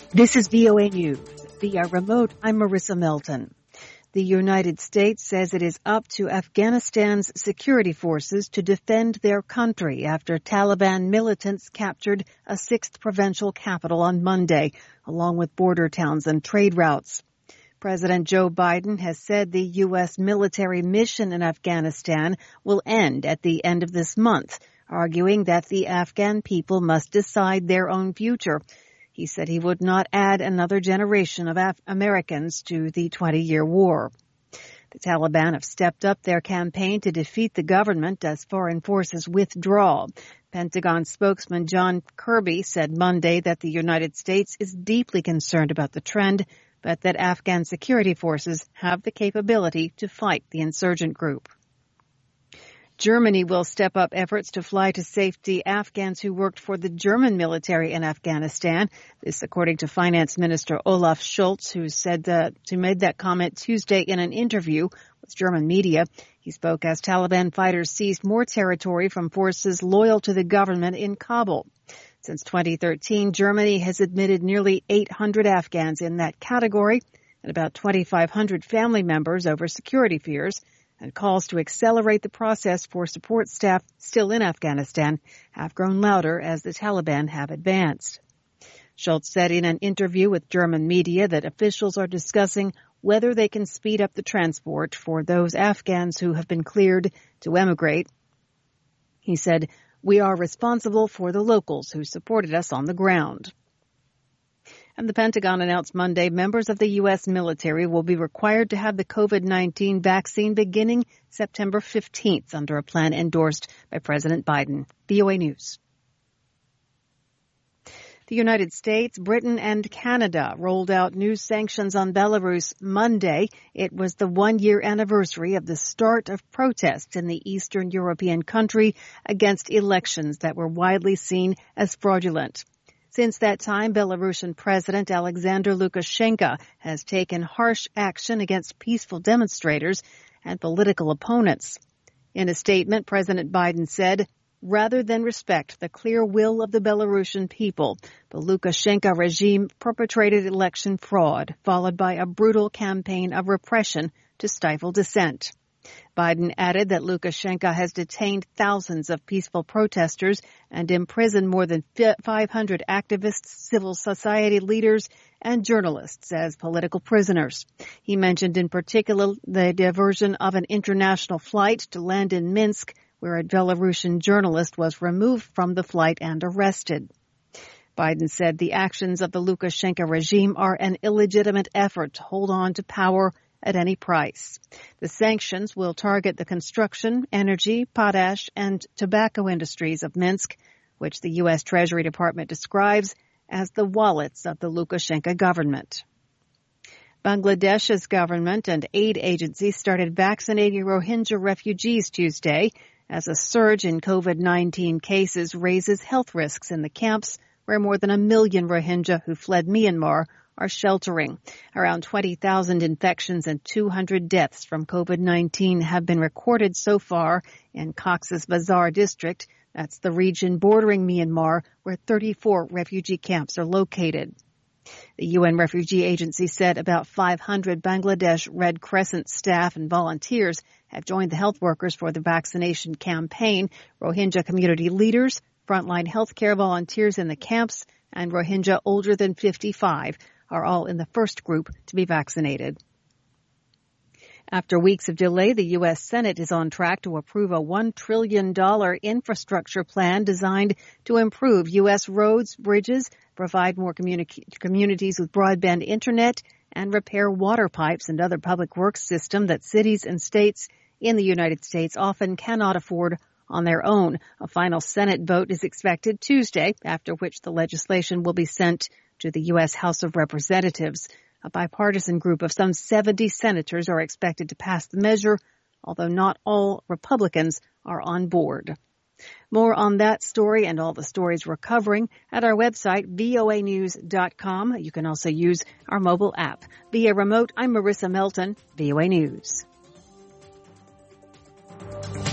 This is VOA News. Via remote, I'm Marissa Melton. The United States says it is up to Afghanistan's security forces to defend their country after Taliban militants captured a 6th provincial capital on Monday, along with border towns and trade routes. President Joe Biden has said the U.S. military mission in Afghanistan will end at the end of this month, arguing that the Afghan people must decide their own future. He said he would not add another generation of Americans to the 20-year war. The Taliban have stepped up their campaign to defeat the government as foreign forces withdraw. Pentagon spokesman John Kirby said Monday that the United States is deeply concerned about the trend, but that Afghan security forces have the capability to fight the insurgent group. Germany will step up efforts to fly to safety Afghans who worked for the German military in Afghanistan. This according to Finance Minister Olaf Scholz, who made that comment Tuesday in an interview with German media. He spoke as Taliban fighters seized more territory from forces loyal to the government in Kabul. Since 2013, Germany has admitted nearly 800 Afghans in that category and about 2,500 family members over security fears, and calls to accelerate the process for support staff still in Afghanistan have grown louder as the Taliban have advanced. Scholz said in an interview with German media that officials are discussing whether they can speed up the transport for those Afghans who have been cleared to emigrate. He said, "We are responsible for the locals who supported us on the ground." And the Pentagon announced Monday members of the U.S. military will be required to have the COVID-19 vaccine beginning September 15th under a plan endorsed by President Biden. VOA News. The United States, Britain, and Canada rolled out new sanctions on Belarus Monday. It was the one-year anniversary of the start of protests in the Eastern European country against elections that were widely seen as fraudulent. Since that time, Belarusian President Alexander Lukashenko has taken harsh action against peaceful demonstrators and political opponents. In a statement, President Biden said, "Rather than respect the clear will of the Belarusian people, the Lukashenko regime perpetrated election fraud, followed by a brutal campaign of repression to stifle dissent." Biden added that Lukashenko has detained thousands of peaceful protesters and imprisoned more than 500 activists, civil society leaders, and journalists as political prisoners. He mentioned in particular the diversion of an international flight to land in Minsk, where a Belarusian journalist was removed from the flight and arrested. Biden said the actions of the Lukashenko regime are an illegitimate effort to hold on to power at any price. The sanctions will target the construction, energy, potash, and tobacco industries of Minsk, which the U.S. Treasury Department describes as the wallets of the Lukashenko government. Bangladesh's government and aid agencies started vaccinating Rohingya refugees Tuesday as a surge in COVID-19 cases raises health risks in the camps where more than 1 million Rohingya who fled Myanmar are sheltering. Around 20,000 infections and 200 deaths from COVID-19 have been recorded so far in Cox's Bazar district. That's the region bordering Myanmar where 34 refugee camps are located. The UN Refugee Agency said about 500 Bangladesh Red Crescent staff and volunteers have joined the health workers for the vaccination campaign. Rohingya community leaders, frontline healthcare volunteers in the camps, and Rohingya older than 55 are all in the first group to be vaccinated. After weeks of delay, the U.S. Senate is on track to approve a $1 trillion infrastructure plan designed to improve U.S. roads, bridges, provide more communities with broadband internet, and repair water pipes and other public works system that cities and states in the United States often cannot afford on their own. A final Senate vote is expected Tuesday, after which the legislation will be sent to the U.S. House of Representatives. A bipartisan group of some 70 senators are expected to pass the measure, although not all Republicans are on board. More on that story and all the stories we're covering at our website, voanews.com. You can also use our mobile app. Via remote, I'm Marissa Melton, VOA News.